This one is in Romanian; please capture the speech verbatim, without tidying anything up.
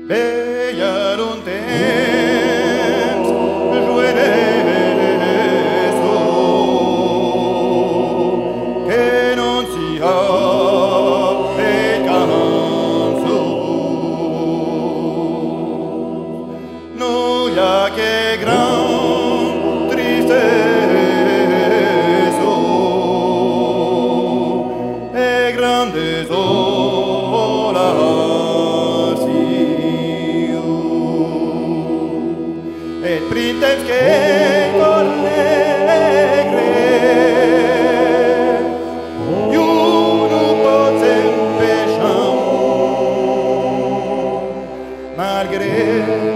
Veilleur un temps, joueres che non sia e canso. Noia che gran tristezza e grande et printemps che corregre io non potem pecham malgré